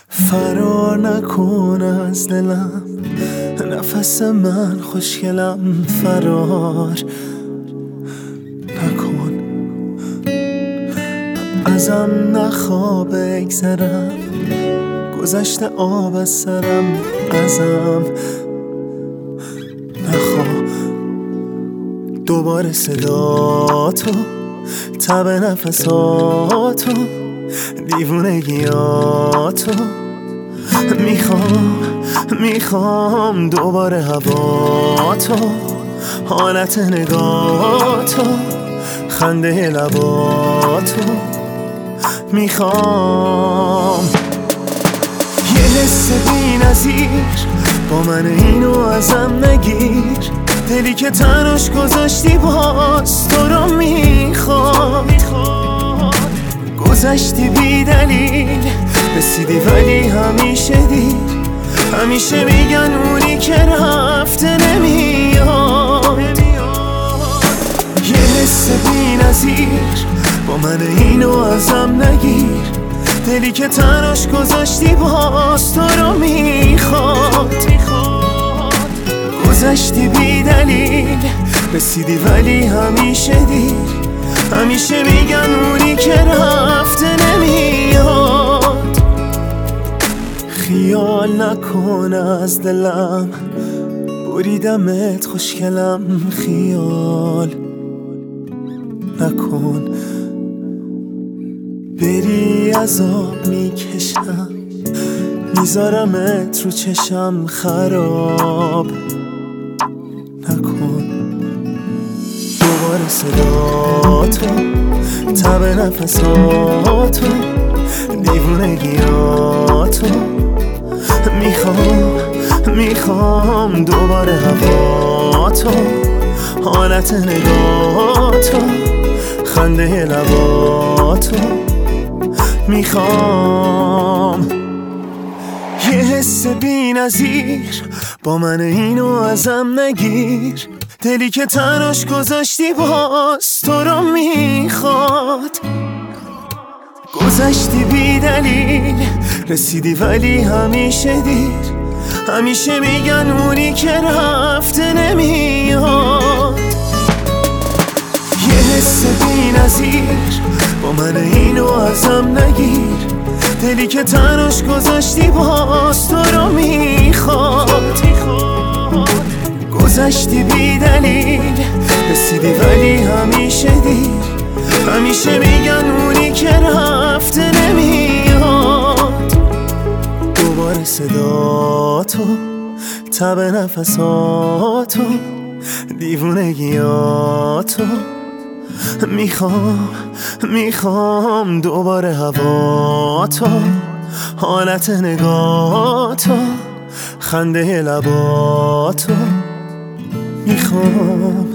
فرار نکن از دلم، نفس من خوشگلم، فرار نکن ازم، نخواه بگذرم، گذشته آب از سرم، ازم نخواه دوباره صداتو، تب نفساتو، دیوونگیاتو. میخوام دوباره هواتو، حالت نگاتو، خنده لباتو. میخوام یه حس بی نظیر با من، اینو ازم نگیر، دلی که تنش گذاشتی باز تو رو میخواد. گذشتی بی دلیل، رسیدی ولی همیشه دیر، همیشه میگن اونی که رفته نمیاد. یه حس بی نظیر با من، اینو ازم نگیر، دلی که تنش گذاشتی باز تو رو میخواد. گذشتی بی دلیل، رسیدی ولی همیشه دیر، همیشه میگن اونی که رفته نمیاد. خیال نکن از دلم، بریدمت خوشگلم، خیال نکن بری عذاب میکشم، میذارمت رو چشم، خراب نکن دوباره صداتو، تب نفساتو، دیوونگیاتو. میخوام دوباره هواتو، حالت نگاتو، خنده لباتو. میخوام یه حس بی نظیر با من، اینو ازم نگیر، دلی که تنش گذاشتی باز تو رو میخواد. گذشتی بی دلیل، رسیدی ولی همیشه دیر، همیشه میگن اونی که رفته نمیاد. یه حس بی نظیر با من، اینو ازم نگیر، دلی که تنش گذاشتی باز تو رو میخواد. گذشتی بی دلیل، رسیدی ولی همیشه دیر، همیشه میگن اونی که رفته نمیاد. دوباره صداتو، تب نفساتو، دیوونگیاتو. میخوام دوباره هواتو، حالت نگاتو، خنده لباتو. میخوام